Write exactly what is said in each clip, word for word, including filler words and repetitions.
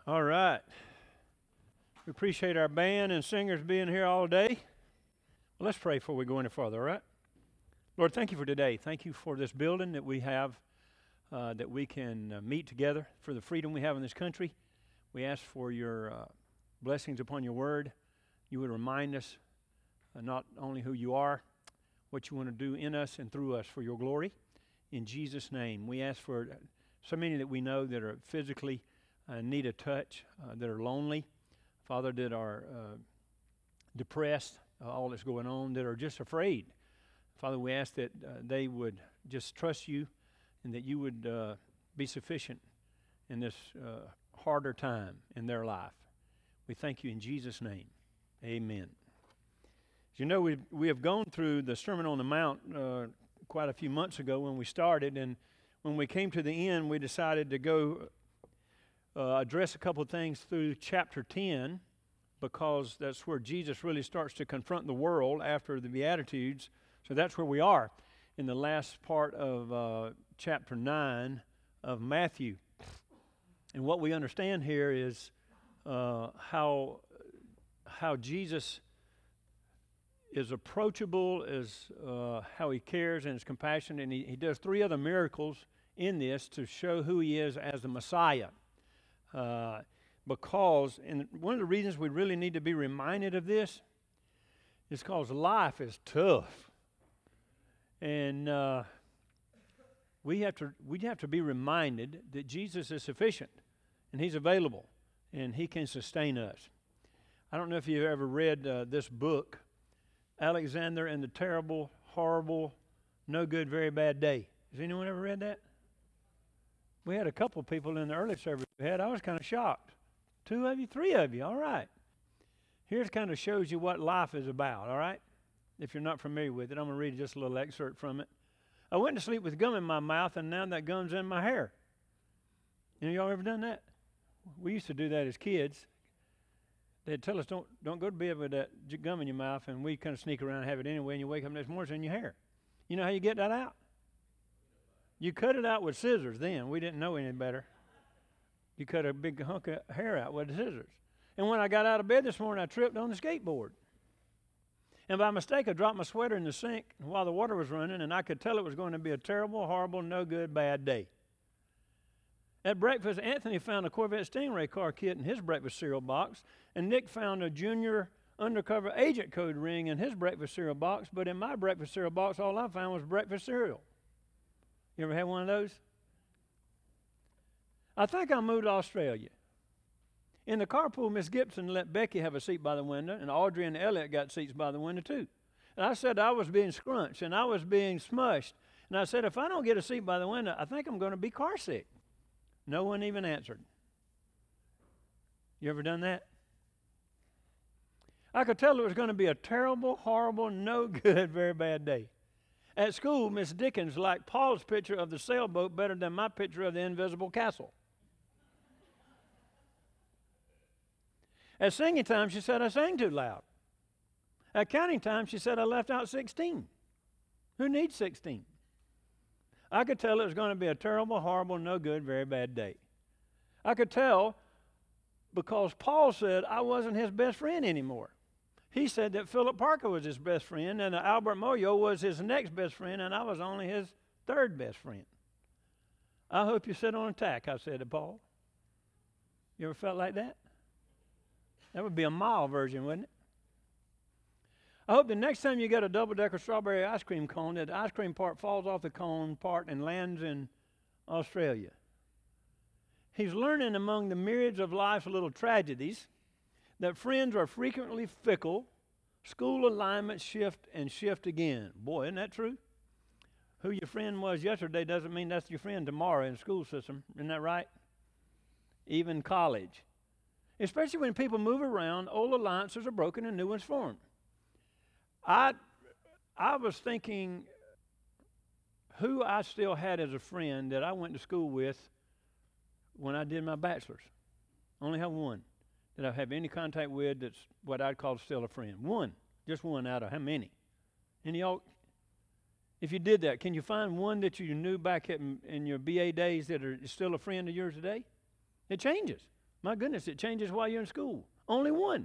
All right. We appreciate our band and singers being here all day. Well, let's pray before we go any further, all right? Lord, thank you for today. Thank you for this building that we have, uh, that we can uh, meet together, for the freedom we have in this country. We ask for your uh, blessings upon your word. You would remind us uh, not only who you are, what you want to do in us and through us for your glory. In Jesus' name, we ask for so many that we know that are physically uh, need a touch, uh, that are lonely, Father, that are uh, depressed, uh, all that's going on, that are just afraid. Father, we ask that uh, they would just trust you and that you would uh, be sufficient in this uh, harder time in their life. We thank you in Jesus' name. Amen. As you know, we we have gone through the Sermon on the Mount uh, quite a few months ago when we started, and when we came to the end, we decided to go uh, address a couple of things through chapter ten, because that's where Jesus really starts to confront the world after the Beatitudes. So that's where we are in the last part of uh, chapter nine of Matthew. And what we understand here is uh, how how Jesus is approachable, is uh, how he cares and is compassionate, and he, he does three other miracles in this to show who he is as the Messiah. Uh, because, and one of the reasons we really need to be reminded of this is because life is tough. And uh, we have to we have to be reminded that Jesus is sufficient, and he's available, and he can sustain us. I don't know if you've ever read uh, this book, Alexander and the Terrible, Horrible, No Good, Very Bad Day. Has anyone ever read that? We had a couple of people in the early service we had. I was kind of shocked. Two of you, three of you, all right. Here's kind of shows you what life is about, all right? If you're not familiar with it, I'm going to read just a little excerpt from it. I went to sleep with gum in my mouth, and now that gum's in my hair. You know, y'all ever done that? We used to do that as kids. They'd tell us, don't don't go to bed with that gum in your mouth, and we kind of sneak around and have it anyway, and you wake up next morning, it's in your hair. You know how you get that out? You cut it out with scissors then. We didn't know any better. You cut a big hunk of hair out with the scissors. And when I got out of bed this morning, I tripped on the skateboard. And by mistake, I dropped my sweater in the sink while the water was running, and I could tell it was going to be a terrible, horrible, no good, bad day. At breakfast, Anthony found a Corvette Stingray car kit in his breakfast cereal box, and Nick found a junior undercover agent code ring in his breakfast cereal box, but in my breakfast cereal box, all I found was breakfast cereal. You ever had one of those? I think I moved to Australia. In the carpool, Miss Gibson let Becky have a seat by the window, and Audrey and Elliot got seats by the window too. And I said I was being scrunched, and I was being smushed. And I said, if I don't get a seat by the window, I think I'm going to be car sick. No one even answered. You ever done that? I could tell it was going to be a terrible, horrible, no good, very bad day. At school, Miss Dickens liked Paul's picture of the sailboat better than my picture of the invisible castle. At singing time, she said I sang too loud. At counting time, she said I left out sixteen. Who needs sixteen? I could tell it was going to be a terrible, horrible, no good, very bad day. I could tell because Paul said I wasn't his best friend anymore. He said that Philip Parker was his best friend, and Albert Moyo was his next best friend, and I was only his third best friend. I hope you sit on a tack, I said to Paul. You ever felt like that? That would be a mild version, wouldn't it? I hope the next time you get a double-decker strawberry ice cream cone, that the ice cream part falls off the cone part and lands in Australia. He's learning among the myriads of life's little tragedies that friends are frequently fickle, school alignments shift and shift again. Boy, isn't that true? Who your friend was yesterday doesn't mean that's your friend tomorrow in the school system. Isn't that right? Even college. Especially when people move around, old alliances are broken and new ones formed. I, I was thinking who I still had as a friend that I went to school with when I did my bachelor's. Only have one that I have any contact with that's what I'd call still a friend. One. Just one out of how many? And y'all, if you did that, can you find one that you knew back in, in your B A days that are still a friend of yours today? It changes. My goodness, it changes while you're in school. Only one.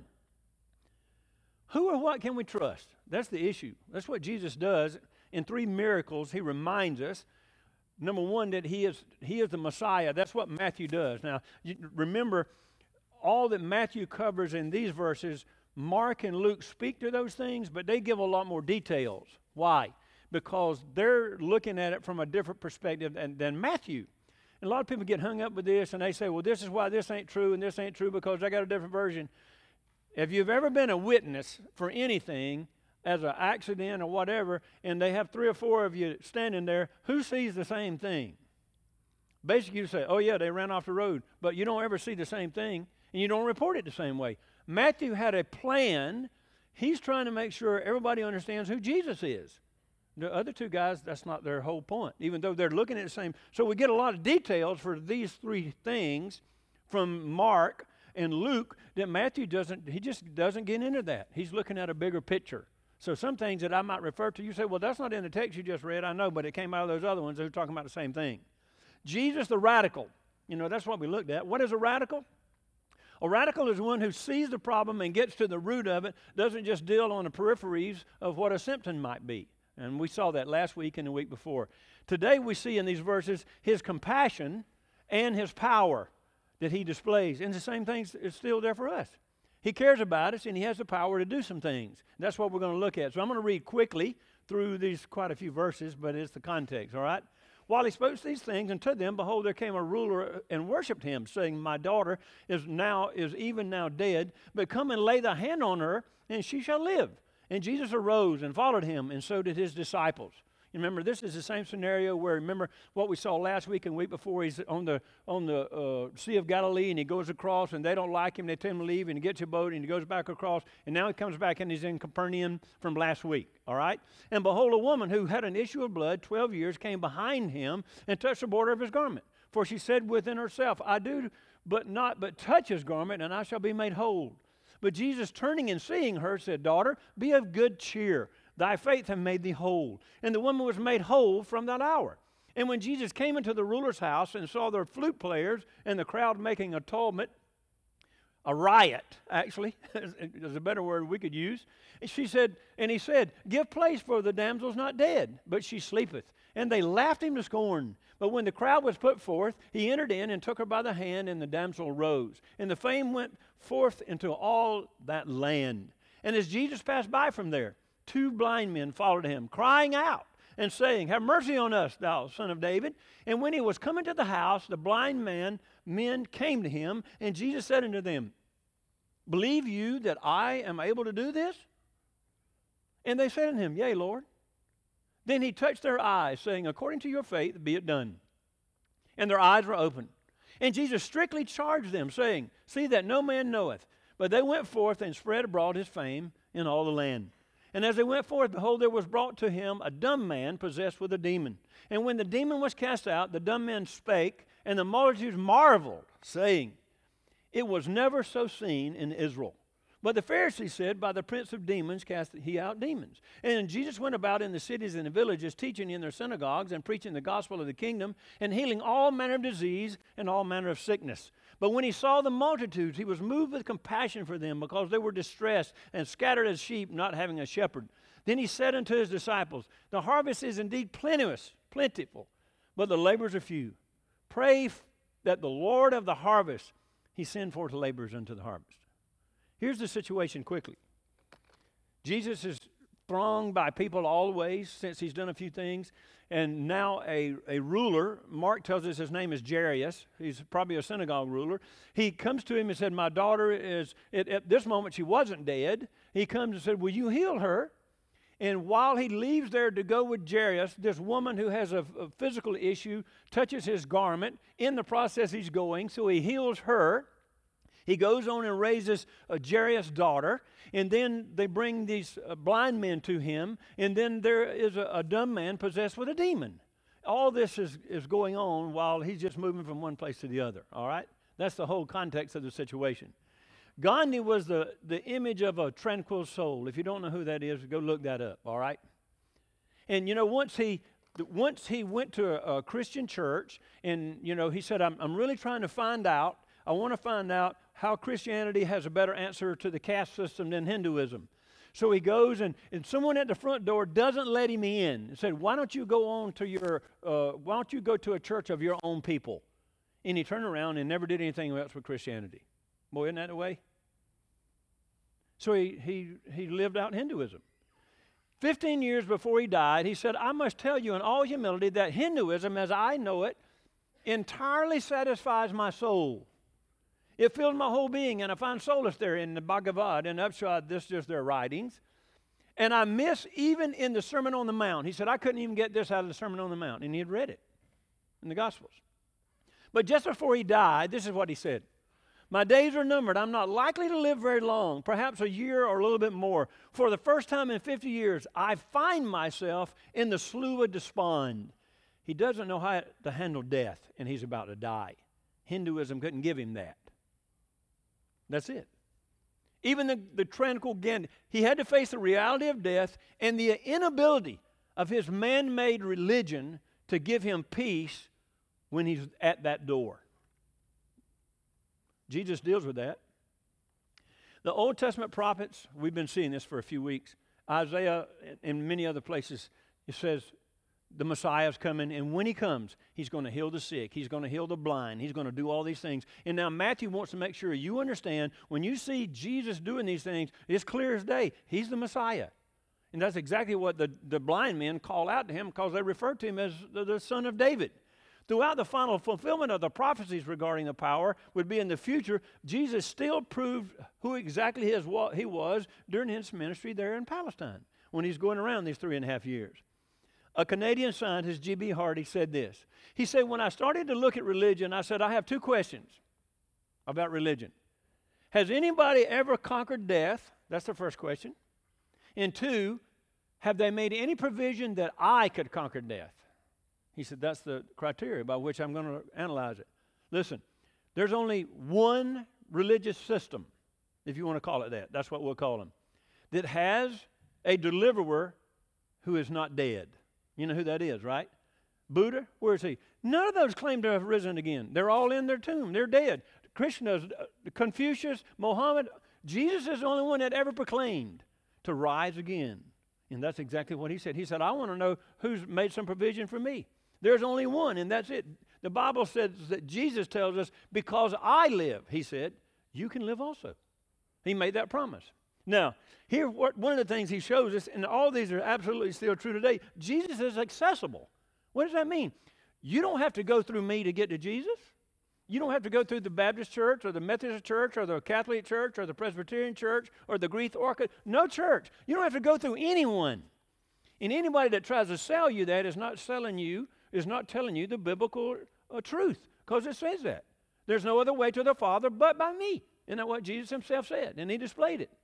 Who or what can we trust? That's the issue. That's what Jesus does. In three miracles, he reminds us, number one, that he is, he is the Messiah. That's what Matthew does. Now, you remember, all that Matthew covers in these verses, Mark and Luke speak to those things, but they give a lot more details. Why? Because they're looking at it from a different perspective than, than Matthew. And a lot of people get hung up with this, and they say, well, this is why this ain't true, and this ain't true because I got a different version. If you've ever been a witness for anything, as an accident or whatever, and they have three or four of you standing there, who sees the same thing? Basically, you say, oh, yeah, they ran off the road, but you don't ever see the same thing, and you don't report it the same way. Matthew had a plan. He's trying to make sure everybody understands who Jesus is. The other two guys, that's not their whole point, even though they're looking at the same. So we get a lot of details for these three things from Mark and Luke that Matthew doesn't, he just doesn't get into that. He's looking at a bigger picture. So some things that I might refer to, you say, well, that's not in the text you just read. I know, but it came out of those other ones that are talking about the same thing. Jesus the radical. You know, that's what we looked at. What is a radical? A radical is one who sees the problem and gets to the root of it, doesn't just deal on the peripheries of what a symptom might be. And we saw that last week and the week before. Today we see in these verses his compassion and his power that he displays. And the same thing is still there for us. He cares about us and he has the power to do some things. That's what we're going to look at. So I'm going to read quickly through these quite a few verses, but it's the context, all right? While he spoke these things unto them, behold, there came a ruler and worshipped him, saying, my daughter is now is even now dead, but come and lay thy hand on her, and she shall live. And Jesus arose and followed him, and so did his disciples. You remember, this is the same scenario where, remember what we saw last week and week before, he's on the on the uh, Sea of Galilee, and he goes across, and they don't like him. They tell him to leave, and he gets a boat, and he goes back across, and now he comes back, and he's in Capernaum from last week, all right? And behold, a woman who had an issue of blood twelve years came behind him and touched the border of his garment. For she said within herself, I do but not but touch his garment, and I shall be made whole. But Jesus, turning and seeing her, said, daughter, be of good cheer. Thy faith hath made thee whole. And the woman was made whole from that hour. And when Jesus came into the ruler's house and saw their flute players and the crowd making a tumult, a riot, actually, is a better word we could use. And she said, and he said, give place, for the damsel's not dead, but she sleepeth. And they laughed him to scorn. But when the crowd was put forth, he entered in and took her by the hand, and the damsel rose. And the fame went forth into all that land. And as Jesus passed by from there, two blind men followed him, crying out and saying, have mercy on us, thou son of David. And when he was coming to the house, the blind man, men came to him, and Jesus said unto them, believe you that I am able to do this? And they said unto him, yea, Lord. Then he touched their eyes, saying, according to your faith be it done. And their eyes were opened. And Jesus strictly charged them, saying, see that no man knoweth. But they went forth and spread abroad his fame in all the land. And as they went forth, behold, there was brought to him a dumb man possessed with a demon. And when the demon was cast out, the dumb man spake, and the multitudes marveled, saying, it was never so seen in Israel. But the Pharisees said, by the prince of demons cast he out demons. And Jesus went about in the cities and the villages, teaching in their synagogues and preaching the gospel of the kingdom, and healing all manner of disease and all manner of sickness. But when he saw the multitudes, he was moved with compassion for them, because they were distressed and scattered as sheep, not having a shepherd. Then he said unto his disciples, the harvest is indeed plenteous, plentiful, but the laborers are few. Pray that the Lord of the harvest, he send forth laborers unto the harvest. Here's the situation quickly. Jesus is thronged by people always since he's done a few things. And now a, a ruler, Mark tells us his name is Jairus. He's probably a synagogue ruler. He comes to him and said, my daughter is, at, at this moment she wasn't dead. He comes and said, will you heal her? And while he leaves there to go with Jairus, this woman who has a, a physical issue touches his garment. In the process he's going, so he heals her. He goes on and raises uh, Jairus' daughter, and then they bring these uh, blind men to him, and then there is a, a dumb man possessed with a demon. All this is, is going on while he's just moving from one place to the other, all right? That's the whole context of the situation. Gandhi was the, the image of a tranquil soul. If you don't know who that is, go look that up, all right? And, you know, once he... Once he went to a, a Christian church, and, you know, he said, I'm, I'm really trying to find out I want to find out how Christianity has a better answer to the caste system than Hinduism. So he goes, and, and someone at the front door doesn't let him in and said, why don't you go on to your, uh, why don't you go to a church of your own people? And he turned around and never did anything else with Christianity. Boy, isn't that the way? So he, he, he lived out Hinduism. Fifteen years before he died, he said, I must tell you in all humility that Hinduism, as I know it, entirely satisfies my soul. It fills my whole being, and I find solace there in the Bhagavad and Upshad. This is just their writings. And I miss even in the Sermon on the Mount. He said, I couldn't even get this out of the Sermon on the Mount. And he had read it in the Gospels. But just before he died, this is what he said. My days are numbered. I'm not likely to live very long, perhaps a year or a little bit more. For the first time in fifty years, I find myself in the slough of despond. He doesn't know how to handle death, and he's about to die. Hinduism couldn't give him that. That's it. Even the, the tranquil Gandhi, he had to face the reality of death and the inability of his man-made religion to give him peace when he's at that door. Jesus deals with that. The Old Testament prophets, we've been seeing this for a few weeks. Isaiah and many other places, it says the Messiah is coming, and when he comes, he's going to heal the sick, he's going to heal the blind, he's going to do all these things. And now Matthew wants to make sure you understand, when you see Jesus doing these things, it's clear as day, he's the Messiah. And that's exactly what the, the blind men call out to him, because they refer to him as the, the son of David. Throughout the final fulfillment of the prophecies regarding the power would be in the future, Jesus still proved who exactly his, what he was during his ministry there in Palestine when he's going around these three and a half years. A Canadian scientist, G B Hardy, said this. He said, when I started to look at religion, I said, I have two questions about religion. Has anybody ever conquered death? That's the first question. And two, have they made any provision that I could conquer death? He said, that's the criteria by which I'm going to analyze it. Listen, there's only one religious system, if you want to call it that. That's what we'll call them, that has a deliverer who is not dead. You know who that is, right? Buddha, where is he? None of those claim to have risen again. They're all in their tomb. They're dead. Krishna, Confucius, Mohammed, Jesus is the only one that ever proclaimed to rise again. And that's exactly what he said. He said, I want to know who's made some provision for me. There's only one, and that's it. The Bible says that Jesus tells us, because I live, he said, you can live also. He made that promise. Now, here, what, one of the things he shows us, and all these are absolutely still true today, Jesus is accessible. What does that mean? You don't have to go through me to get to Jesus. You don't have to go through the Baptist church or the Methodist church or the Catholic church or the Presbyterian church or the Greek Orthodox. No church. You don't have to go through anyone. And anybody that tries to sell you that is not selling you, is not telling you the biblical uh, truth, because it says that. There's no other way to the Father but by me. Isn't that what Jesus himself said? And he displayed it.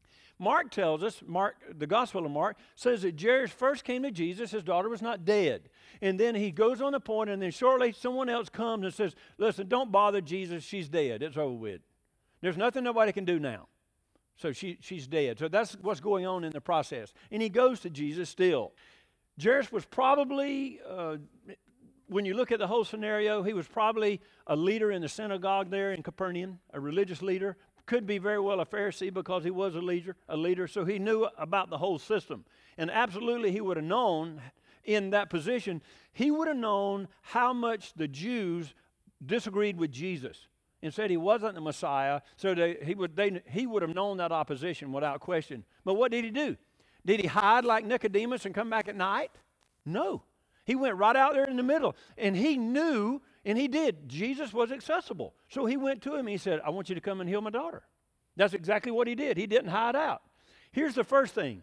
Mark tells us, Mark, the Gospel of Mark, says that Jairus first came to Jesus, his daughter was not dead. And then he goes on the point, and then shortly someone else comes and says, listen, don't bother Jesus, she's dead, it's over with. There's nothing nobody can do now. So she, she's dead. So that's what's going on in the process. And he goes to Jesus still. Jairus was probably, uh, when you look at the whole scenario, he was probably a leader in the synagogue there in Capernaum, a religious leader. Could be very well a Pharisee because he was a leader, a leader, so he knew about the whole system. And absolutely he would have known in that position, he would have known how much the Jews disagreed with Jesus and said he wasn't the Messiah, so they, he, would, they, he would have known that opposition without question. But what did he do? Did he hide like Nicodemus and come back at night? No. He went right out there in the middle, and he knew, and he did. Jesus was accessible. So he went to him, and he said, I want you to come and heal my daughter. That's exactly what he did. He didn't hide out. Here's the first thing.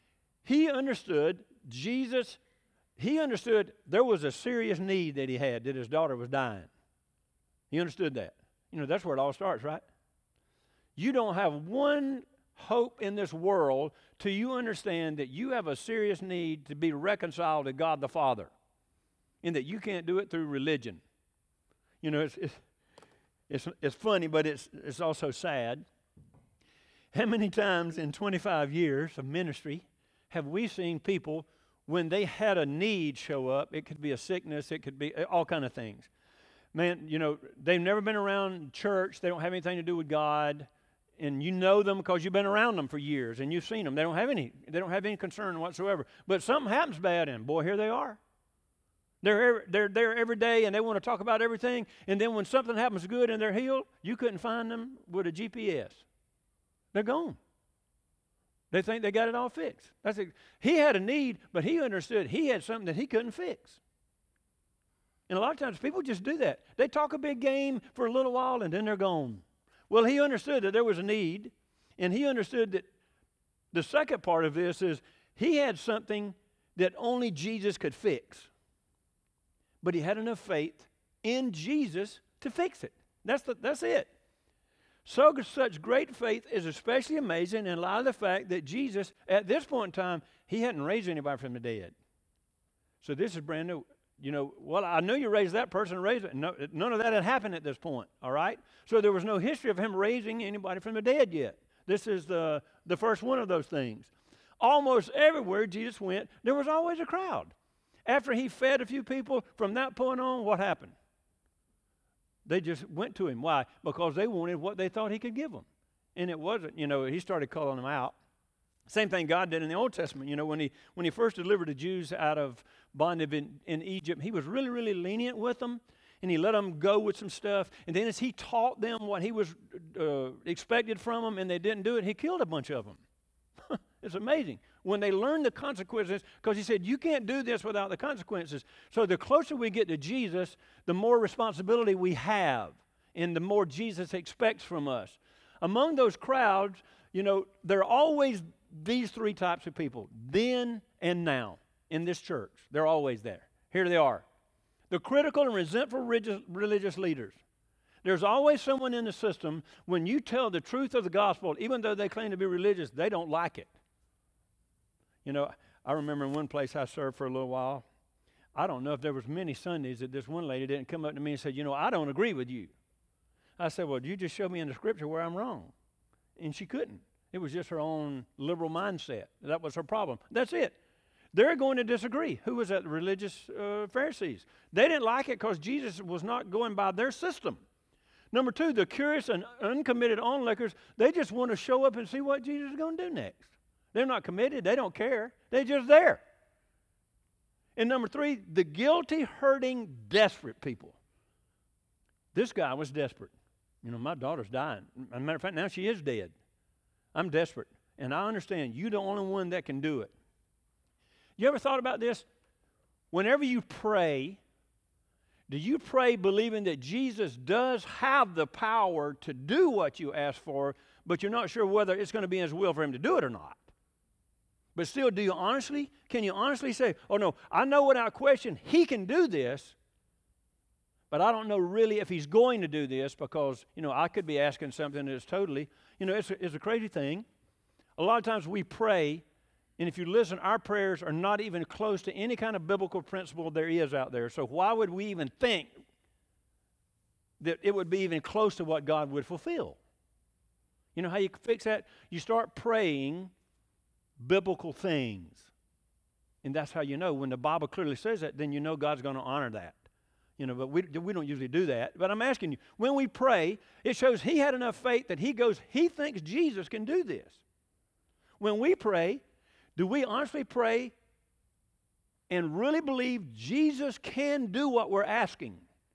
He understood Jesus, he understood there was a serious need that he had, that his daughter was dying. He understood that. You know, that's where it all starts, right? You don't have one hope in this world till you understand that you have a serious need to be reconciled to God the Father, and that you can't do it through religion. You know, it's it's it's, it's funny, but it's it's also sad. How many times in twenty-five years of ministry have we seen people, when they had a need show up, it could be a sickness, it could be all kind of things, man, you know, they've never been around church. They don't have anything to do with God. And you know them because you've been around them for years and you've seen them. They don't have any, they don't have any concern whatsoever. But something happens bad and boy, here they are. They're, they're there every day and they want to talk about everything. And then when something happens good and they're healed, you couldn't find them with a G P S. They're gone. They think they got it all fixed. That's a, he had a need, but he understood he had something that he couldn't fix. And a lot of times people just do that. They talk a big game for a little while and then they're gone. Well, he understood that there was a need, and he understood that the second part of this is he had something that only Jesus could fix. But he had enough faith in Jesus to fix it. That's, the, that's it. So such great faith is especially amazing in light of the fact that Jesus, at this point in time, he hadn't raised anybody from the dead. So this is brand new. You know, well, I knew you raised that person and raised it. No, none of that had happened at this point, all right? So there was no history of him raising anybody from the dead yet. This is the, the first one of those things. Almost everywhere Jesus went, there was always a crowd. After he fed a few people, from that point on, what happened? They just went to him. Why? Because they wanted what they thought he could give them. And it wasn't, you know, he started calling them out. Same thing God did in the Old Testament. You know, when he when he first delivered the Jews out of bondage in, in Egypt, he was really, really lenient with them, and he let them go with some stuff. And then as he taught them what he was uh, expected from them, and they didn't do it, he killed a bunch of them. It's amazing. When they learned the consequences, because he said, you can't do this without the consequences. So the closer we get to Jesus, the more responsibility we have, and the more Jesus expects from us. Among those crowds, you know, there are always these three types of people, then and now, in this church. They're always there. Here they are. The critical and resentful religious, religious leaders. There's always someone in the system, when you tell the truth of the gospel, even though they claim to be religious, they don't like it. You know, I remember in one place I served for a little while. I don't know if there was many Sundays that this one lady didn't come up to me and say, you know, I don't agree with you. I said, well, you just show me in the scripture where I'm wrong. And she couldn't. It was just her own liberal mindset. That was her problem. That's it. They're going to disagree. Who was that? The religious uh, Pharisees. They didn't like it because Jesus was not going by their system. Number two, the curious and uncommitted onlookers, they just want to show up and see what Jesus is going to do next. They're not committed. They don't care. They're just there. And number three, the guilty, hurting, desperate people. This guy was desperate. You know, my daughter's dying. As a matter of fact, now she is dead. I'm desperate. And I understand you're the only one that can do it. You ever thought about this? Whenever you pray, do you pray believing that Jesus does have the power to do what you ask for, but you're not sure whether it's going to be in His will for Him to do it or not? But still, do you honestly, can you honestly say, oh no, I know without question He can do this, but I don't know really if He's going to do this because, you know, I could be asking something that's totally, you know, it's a, it's a crazy thing. A lot of times we pray, and if you listen, our prayers are not even close to any kind of biblical principle there is out there. So why would we even think that it would be even close to what God would fulfill? You know how you fix that? You start praying biblical things. And that's how you know. When the Bible clearly says that, then you know God's going to honor that. You know, but we, we don't usually do that. But I'm asking you, when we pray, it shows he had enough faith that he goes, he thinks Jesus can do this. When we pray, do we honestly pray and really believe Jesus can do what we're asking?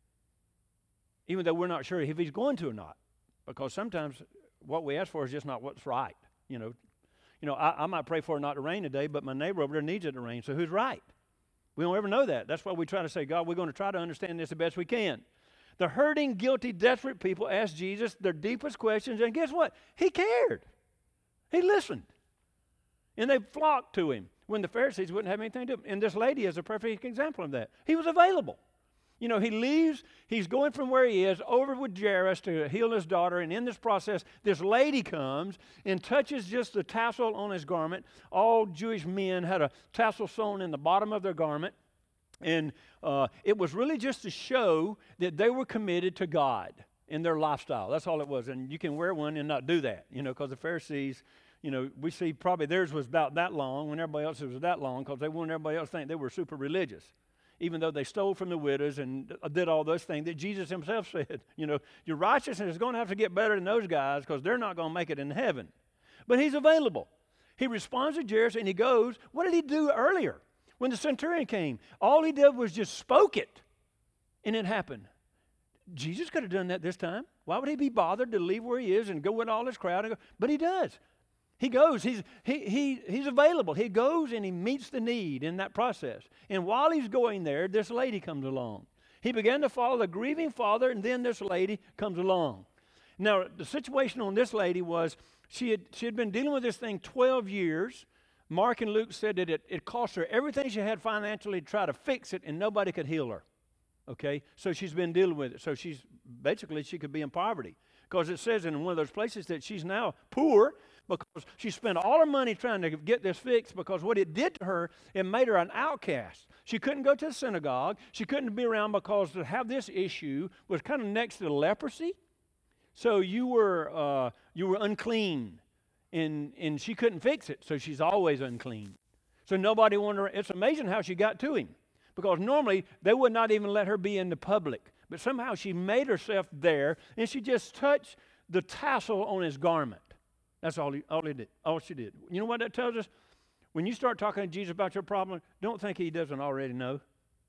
Even though we're not sure if he's going to or not. Because sometimes what we ask for is just not what's right. You know, you know, I, I might pray for it not to rain today, but my neighbor over there needs it to rain. So who's right? We don't ever know that. That's why we try to say, God, we're going to try to understand this the best we can. The hurting, guilty, desperate people asked Jesus their deepest questions, and guess what? He cared. He listened. And they flocked to him when the Pharisees wouldn't have anything to do. And this lady is a perfect example of that. He was available. You know, he leaves, he's going from where he is over with Jairus to heal his daughter, and in this process, this lady comes and touches just the tassel on his garment. All Jewish men had a tassel sewn in the bottom of their garment, and uh, it was really just to show that they were committed to God in their lifestyle. That's all it was, and you can wear one and not do that, you know, because the Pharisees, you know, we see probably theirs was about that long when everybody else's was that long because they wanted everybody else to think they were super religious. even though they stole from the widows and did all those things that Jesus himself said, you know, your righteousness is going to have to get better than those guys because they're not going to make it in heaven. But he's available. He responds to Jairus and he goes. What did he do earlier? When the centurion came, all he did was just spoke it, and it happened. Jesus could have done that this time. Why would he be bothered to leave where he is and go with all his crowd? And go? But he does. He goes. He's, he, he, he's available. He goes and he meets the need in that process. And while he's going there, this lady comes along. He began to follow the grieving father, and then this lady comes along. Now, the situation on this lady was she had, she had been dealing with this thing twelve years. Mark and Luke said that it, it cost her everything she had financially to try to fix it, and nobody could heal her. Okay? So she's been dealing with it. So she's, basically, she could be in poverty. Because it says in one of those places that she's now poor because she spent all her money trying to get this fixed, because what it did to her, it made her an outcast. She couldn't go to the synagogue. She couldn't be around because to have this issue was kind of next to leprosy. So you were, uh, you were unclean. And, and she couldn't fix it, so she's always unclean. So nobody wanted her. It's amazing how she got to him, because normally they would not even let her be in the public. But somehow she made herself there, and she just touched the tassel on his garment. That's all he, all he did, all she did. You know what that tells us? When you start talking to Jesus about your problem, don't think he doesn't already know.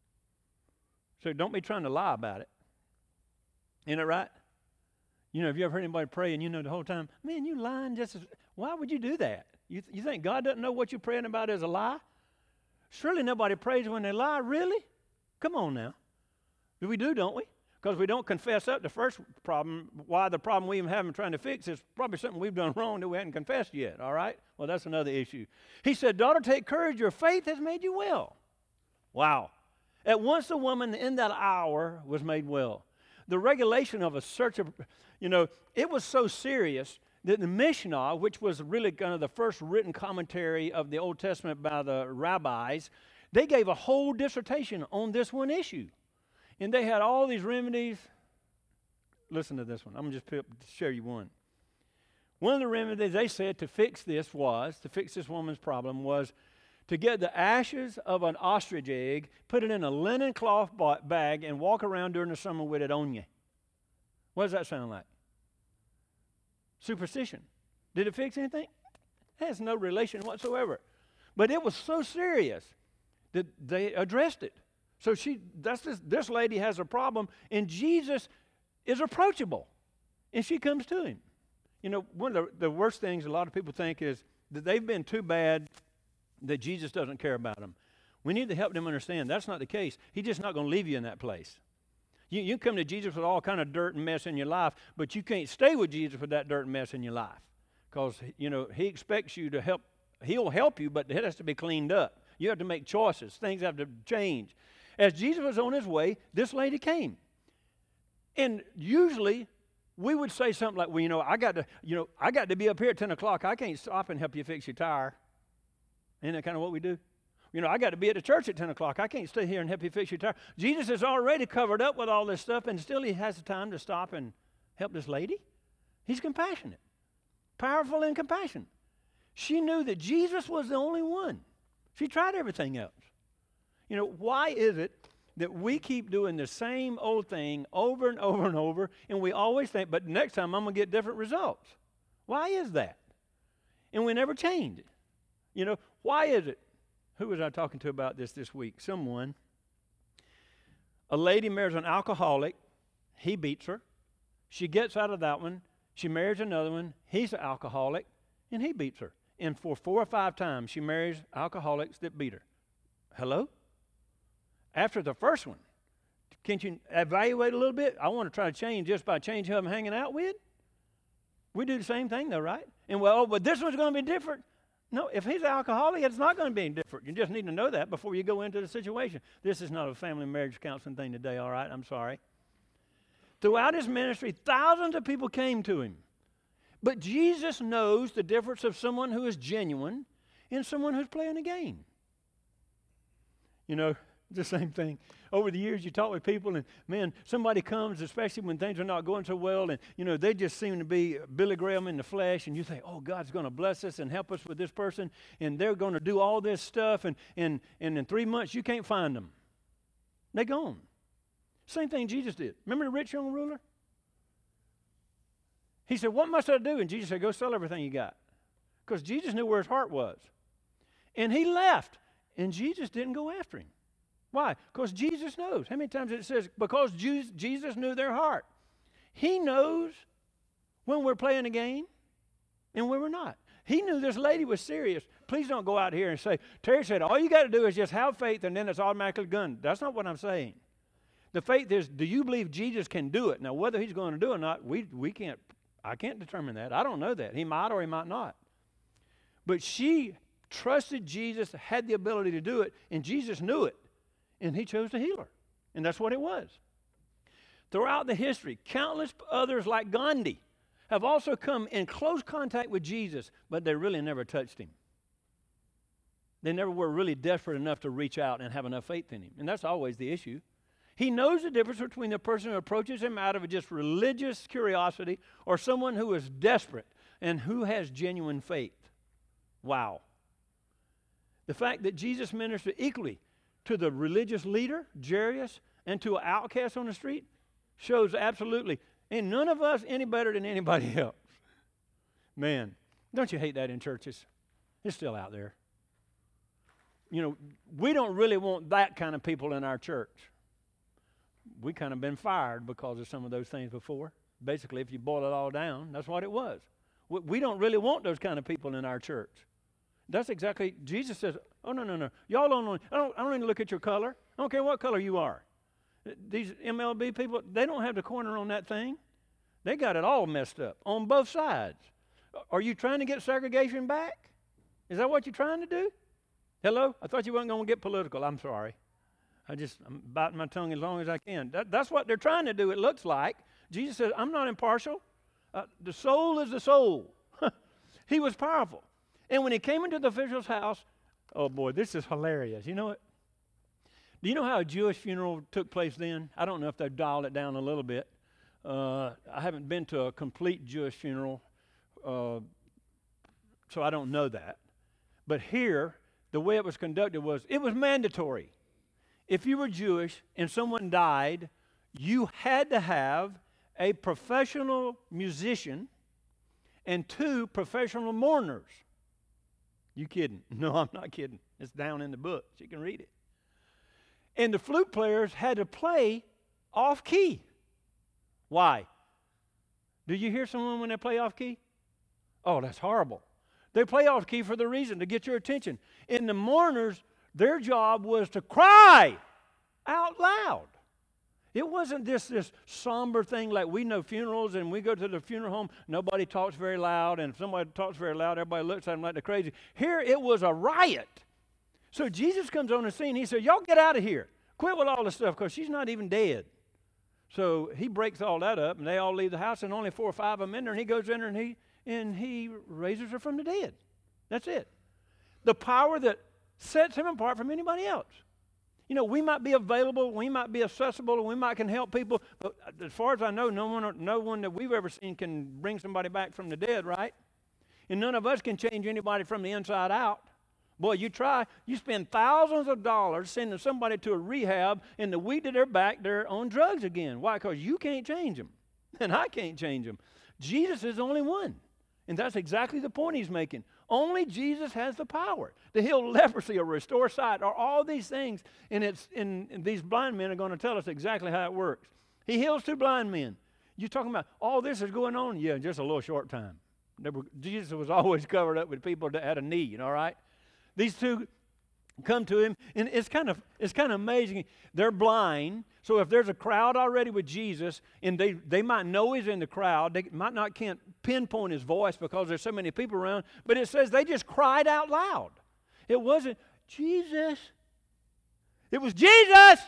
So don't be trying to lie about it. Isn't it right? You know, have you ever heard anybody pray and you know the whole time, man, you lying just as, why would you do that? You, th- you think God doesn't know what you're praying about is a lie? Surely nobody prays when they lie, really? Come on now. We do, don't we? Because we don't confess up the first problem. Why the problem we even have trying to fix is probably something we've done wrong that we hadn't confessed yet, all right? Well, that's another issue. He said, daughter, take courage. Your faith has made you well. Wow. At once the woman in that hour was made well. The regulation of a search of, you know, it was so serious that the Mishnah, which was really kind of the first written commentary of the Old Testament by the rabbis, they gave a whole dissertation on this one issue. And they had all these remedies. Listen to this one. I'm going to just share you one. One of the remedies they said to fix this was, to fix this woman's problem, was to get the ashes of an ostrich egg, put it in a linen cloth bag, and walk around during the summer with it on you. What does that sound like? Superstition. Did it fix anything? It has no relation whatsoever. But it was so serious that they addressed it. So she, that's this, this lady has a problem, and Jesus is approachable, and she comes to him. You know, one of the, the worst things a lot of people think is that they've been too bad that Jesus doesn't care about them. We need to help them understand that's not the case. He's just not going to leave you in that place. You, you come to Jesus with all kind of dirt and mess in your life, but you can't stay with Jesus with that dirt and mess in your life, because, you know, he expects you to help. He'll help you, but it has to be cleaned up. You have to make choices. Things have to change. As Jesus was on his way, this lady came. And usually we would say something like, well, you know, I got to, you know, I got to be up here at ten o'clock. I can't stop and help you fix your tire. Isn't that kind of what we do? You know, I got to be at the church at ten o'clock. I can't stay here and help you fix your tire. Jesus is already covered up with all this stuff, and still he has the time to stop and help this lady. He's compassionate, powerful in compassion. She knew that Jesus was the only one. She tried everything else. You know, why is it that we keep doing the same old thing over and over and over, and we always think, but next time I'm going to get different results? Why is that? And we never change it. You know, why is it? Who was I talking to about this this week? Someone. A lady marries an alcoholic. He beats her. She gets out of that one. She marries another one. He's an alcoholic, and he beats her. And for four or five times, she marries alcoholics that beat her. Hello? After the first one, can't you evaluate a little bit? I want to try to change just by changing who I'm hanging out with. We do the same thing though, right? And well, oh, but this one's going to be different. No, if he's an alcoholic, it's not going to be any different. You just need to know that before you go into the situation. This is not a family marriage counseling thing today, all right? I'm sorry. Throughout his ministry, thousands of people came to him. But Jesus knows the difference of someone who is genuine and someone who's playing a game. You know, the same thing. Over the years, you talk with people, and man, somebody comes, especially when things are not going so well, and you know they just seem to be Billy Graham in the flesh, and you think, oh, God's going to bless us and help us with this person, and they're going to do all this stuff, and and and in three months you can't find them. They gone. Same thing Jesus did. Remember the rich young ruler? He said, what must I do? And Jesus said, go sell everything you got. Because Jesus knew where his heart was. And he left. And Jesus didn't go after him. Why? Because Jesus knows. How many times it says, because Jesus knew their heart. He knows when we're playing a game and when we're not. He knew this lady was serious. Please don't go out here and say, Terry said, all you got to do is just have faith and then it's automatically done. That's not what I'm saying. The faith is, do you believe Jesus can do it? Now, whether he's going to do it or not, we, we can't, I can't determine that. I don't know that. He might or he might not. But she trusted Jesus, had the ability to do it, and Jesus knew it. And he chose to heal her. And that's what it was. Throughout the history, countless others like Gandhi have also come in close contact with Jesus, but they really never touched him. They never were really desperate enough to reach out and have enough faith in him. And that's always the issue. He knows the difference between the person who approaches him out of just religious curiosity or someone who is desperate and who has genuine faith. Wow. The fact that Jesus ministered equally to the religious leader, Jairus, and to an outcast on the street shows absolutely, ain't none of us any better than anybody else. Man, don't you hate that in churches? It's still out there. You know, we don't really want that kind of people in our church. We kind of been fired because of some of those things before. Basically, if you boil it all down, that's what it was. We, we don't really want those kind of people in our church. That's exactly, Jesus says, oh, no, no, no. Y'all don't, I don't, I don't even look at your color. I don't care what color you are. These M L B people, they don't have the corner on that thing. They got it all messed up on both sides. Are you trying to get segregation back? Is that what you're trying to do? Hello? I thought you weren't going to get political. I'm sorry. I just, I'm biting my tongue as long as I can. That, that's what they're trying to do, it looks like. Jesus says, I'm not impartial. Uh, the soul is the soul. He was powerful. And when he came into the official's house, oh boy, this is hilarious. You know what? Do you know how a Jewish funeral took place then? I don't know if they've dialed it down a little bit. Uh, I haven't been to a complete Jewish funeral, uh, so I don't know that. But here, the way it was conducted was, it was mandatory. If you were Jewish and someone died, you had to have a professional musician and two professional mourners. You kidding? No, I'm not kidding. It's down in the book. You can read it. And the flute players had to play off key. Why? Do you hear someone when they play off key? Oh, that's horrible. They play off key for the reason, to get your attention. And the mourners, their job was to cry out loud. It wasn't this, this somber thing like we know funerals and we go to the funeral home, nobody talks very loud, and if somebody talks very loud, everybody looks at them like they're crazy. Here it was a riot. So Jesus comes on the scene. He said, y'all get out of here. Quit with all this stuff because she's not even dead. So he breaks all that up, and they all leave the house, and only four or five of them in there, and he goes in there, and he, and he raises her from the dead. That's it. The power that sets him apart from anybody else. You know, we might be available, we might be accessible, and we might can help people, but as far as I know, no one, no one that we've ever seen can bring somebody back from the dead, right? And none of us can change anybody from the inside out. Boy, you try, you spend thousands of dollars sending somebody to a rehab, and the week that they're back, they're on drugs again. Why? Because you can't change them, and I can't change them. Jesus is the only one, and that's exactly the point he's making. Only Jesus has the power to heal leprosy or restore sight or all these things, and, it's, and, and these blind men are going to tell us exactly how it works. He heals two blind men. You're talking about all this is going on? Yeah, just a little short time. Were, Jesus was always covered up with people that had a need, all right? These two come to him, and it's kind of it's kind of amazing. They're blind, so if there's a crowd already with Jesus, and they, they might know he's in the crowd, they might not can't pinpoint his voice because there's so many people around, but it says they just cried out loud. It wasn't, Jesus. It was Jesus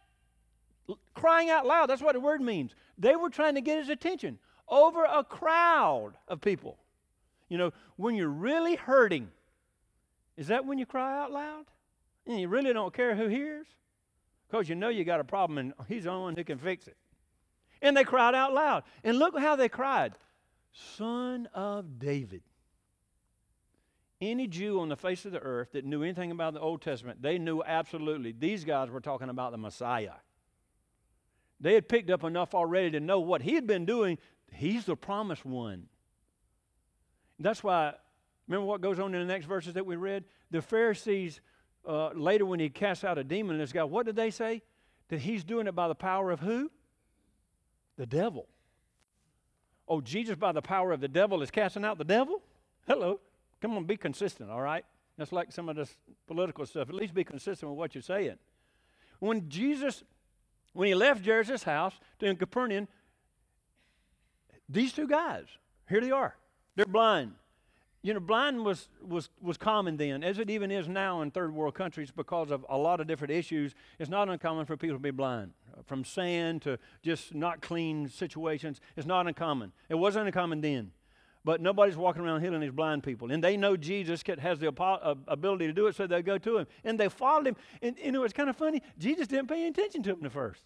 crying out loud. That's what the word means. They were trying to get his attention over a crowd of people. You know, when you're really hurting, is that when you cry out loud? And you really don't care who hears? Because you know you got a problem and he's the only one who can fix it. And they cried out loud. And look how they cried. Son of David. Any Jew on the face of the earth that knew anything about the Old Testament, they knew absolutely these guys were talking about the Messiah. They had picked up enough already to know what he had been doing. He's the promised one. That's why, remember what goes on in the next verses that we read? The Pharisees, uh, later when he casts out a demon in this guy, what did they say? That he's doing it by the power of who? The devil. Oh, Jesus by the power of the devil is casting out the devil? Hello. Come on, be consistent, all right? That's like some of this political stuff. At least be consistent with what you're saying. When Jesus, when he left Jairus' house to in Capernaum, these two guys, here they are. They're blind. You know, blind was, was, was common then, as it even is now in third world countries because of a lot of different issues. It's not uncommon for people to be blind. From sand to just not clean situations, it's not uncommon. It wasn't uncommon then. But nobody's walking around healing these blind people. And they know Jesus has the ability to do it, so they go to him. And they followed him. And you know, it's kind of funny. Jesus didn't pay any attention to them at first.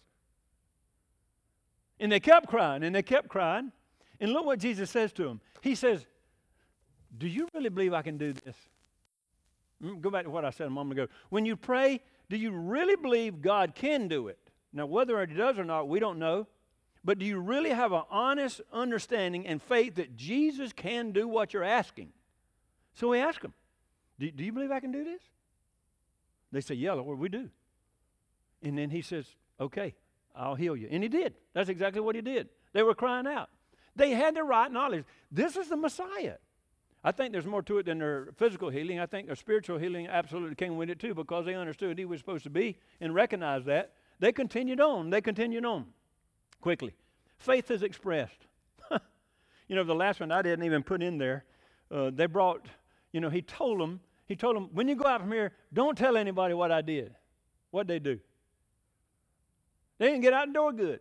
And they kept crying, and they kept crying. And look what Jesus says to them. He says, do you really believe I can do this? Go back to what I said a moment ago. When you pray, do you really believe God can do it? Now, whether he does or not, we don't know. But do you really have an honest understanding and faith that Jesus can do what you're asking? So we ask him, do, do you believe I can do this? They say, yeah, Lord, we do. And then he says, okay, I'll heal you. And he did. That's exactly what he did. They were crying out. They had the right knowledge. This is the Messiah. I think there's more to it than their physical healing. I think their spiritual healing absolutely came with it too, because they understood he was supposed to be and recognized that. They continued on. They continued on. Quickly. Faith is expressed. You know, the last one I didn't even put in there. Uh, they brought, you know, he told them, he told them, when you go out from here, don't tell anybody what I did. What'd they do? They didn't get out the door good.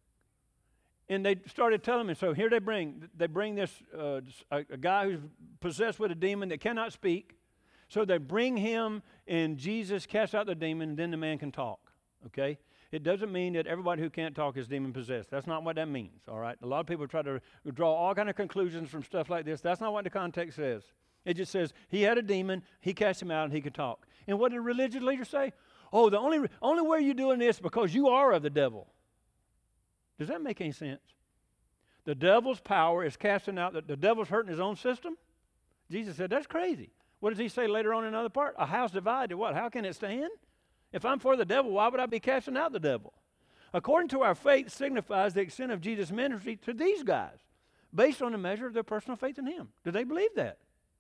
And they started telling me, so here they bring, they bring this, uh, a, a guy who's possessed with a demon that cannot speak. So they bring him, and Jesus casts out the demon, and then the man can talk, okay? It doesn't mean that everybody who can't talk is demon-possessed. That's not what that means, all right? A lot of people try to draw all kind of conclusions from stuff like this. That's not what the context says. It just says he had a demon, he cast him out, and he could talk. And what did the religious leaders say? Oh, the only, only way you're doing this is because you are of the devil. Does that make any sense? The devil's power is casting out, the, the devil's hurting his own system? Jesus said, that's crazy. What does he say later on in another part? A house divided, what? How can it stand? If I'm for the devil, why would I be casting out the devil? According to our faith signifies the extent of Jesus' ministry to these guys, based on the measure of their personal faith in him. Do they believe that?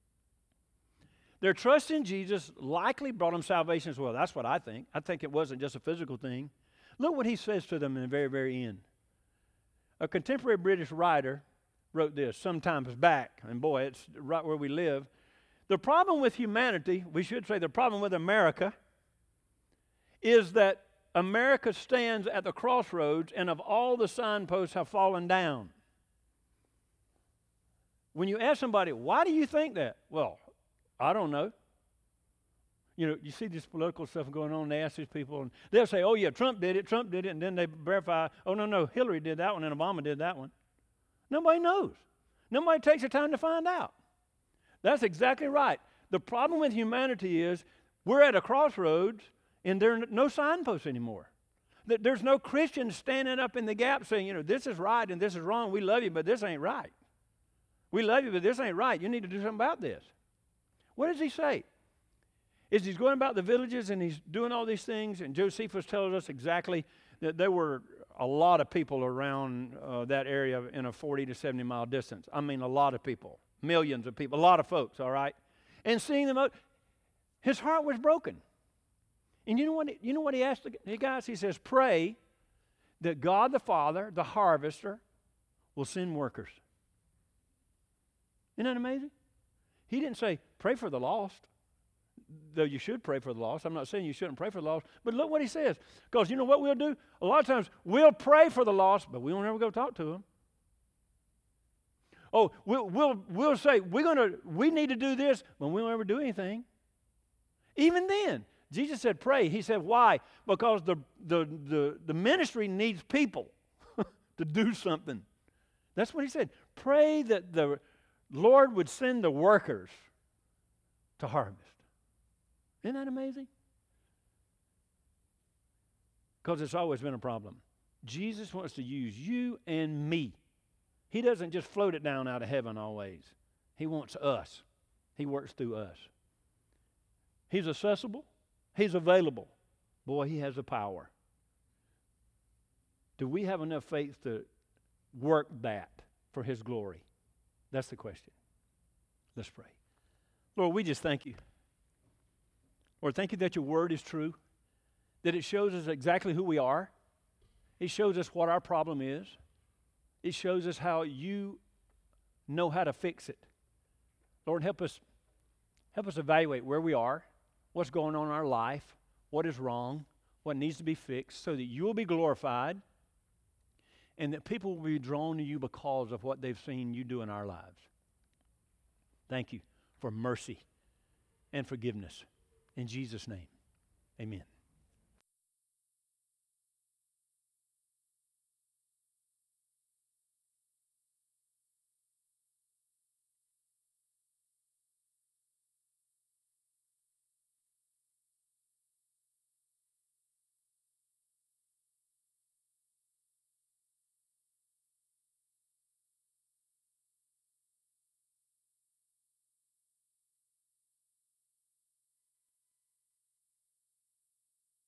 Their trust in Jesus likely brought them salvation as well. That's what I think. I think it wasn't just a physical thing. Look what he says to them in the very, very end. A contemporary British writer wrote this sometimes back, and boy, it's right where we live. The problem with humanity, we should say the problem with America, is that America stands at the crossroads and of all the signposts have fallen down. When you ask somebody, why do you think that? Well, I don't know. You know, you see this political stuff going on, they ask these people, and they'll say, oh yeah, Trump did it, Trump did it, and then they verify, oh no, no, Hillary did that one and Obama did that one. Nobody knows. Nobody takes the time to find out. That's exactly right. The problem with humanity is we're at a crossroads and there are no signposts anymore. There's no Christian standing up in the gap saying, you know, this is right and this is wrong. We love you, but this ain't right. We love you, but this ain't right. You need to do something about this. What does he say? Is he's going about the villages and he's doing all these things, and Josephus tells us exactly that there were a lot of people around uh, that area in a forty to seventy mile distance. I mean, a lot of people, millions of people, a lot of folks, all right? And seeing them, his heart was broken. And you know what, you know what he asked the, the guys? He says, pray that God the Father, the harvester, will send workers. Isn't that amazing? He didn't say, pray for the lost. Though you should pray for the lost. I'm not saying you shouldn't pray for the lost. But look what he says. Because you know what we'll do? A lot of times we'll pray for the lost, but we won't ever go talk to them. Oh, we'll, we'll, we'll say, we're gonna, we need to do this, but we won't ever do anything. Even then, Jesus said pray. He said why? Because the, the, the, the ministry needs people to do something. That's what he said. Pray that the Lord would send the workers. to harvest. Isn't that amazing? Because it's always been a problem. Jesus wants to use you and me. He doesn't just float it down out of heaven always. He wants us. He works through us. He's accessible. He's available. Boy, he has the power. Do we have enough faith to work that for his glory? That's the question. Let's pray. Lord, we just thank you. Lord, thank you that your word is true, that it shows us exactly who we are. It shows us what our problem is. It shows us how you know how to fix it. Lord, help us, help us evaluate where we are, what's going on in our life, what is wrong, what needs to be fixed, so that you will be glorified and that people will be drawn to you because of what they've seen you do in our lives. Thank you for mercy and forgiveness. In Jesus' name, amen.